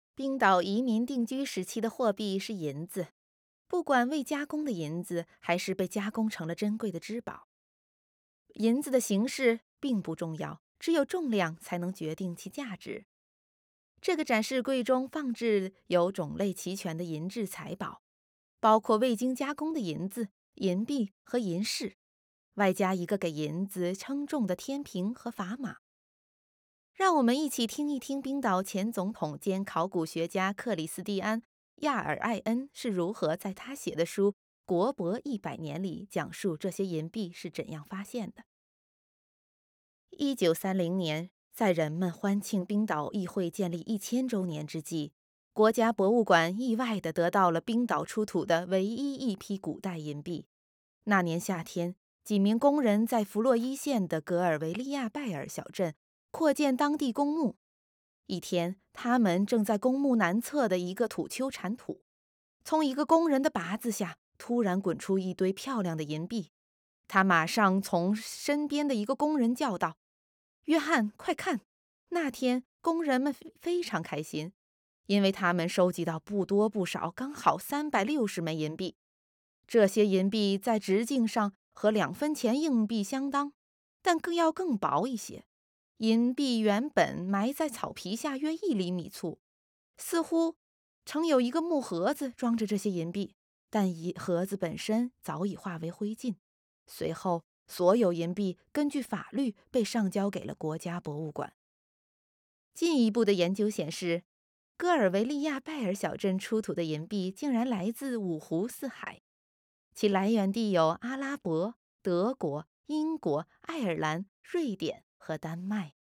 冰岛移民定居时期的货币是银子，不管未加工的银子，还是被加工成了珍贵的珍宝。银子的形式并不重要，只有重量才能决定其价值。这个展示柜中放置有种类齐全的银质财宝，包括未经加工的银子、银币和银饰，外加一个给银子称重的天平和砝码。让我们一起听一听冰岛前总统兼考古学家克里斯蒂安·亚尔艾恩是如何在他写的书《国博100年》里讲述这些银币是怎样发现的。1930年，在人们欢庆冰岛议会建立1000周年之际，国家博物馆意外地得到了冰岛出土的唯一一批古代银币。那年夏天，几名工人在弗洛伊县的格尔维利亚拜尔小镇扩建当地公墓。一天，他们正在公墓南侧的一个土丘铲土，从一个工人的拔子下突然滚出一堆漂亮的银币。他马上从身边的一个工人叫道：约翰，快看！那天工人们非常开心，因为他们收集到不多不少，刚好360枚银币。这些银币在直径上和2分钱硬币相当，但更薄一些。银币原本埋在草皮下约1厘米粗，似乎曾有一个木盒子装着这些银币，但盒子本身早已化为灰烬。随后，所有银币根据法律被上交给了国家博物馆。进一步的研究显示，戈尔维利亚拜尔小镇出土的银币竟然来自5湖4海，其来源地有阿拉伯、德国、英国、爱尔兰、瑞典和丹麦。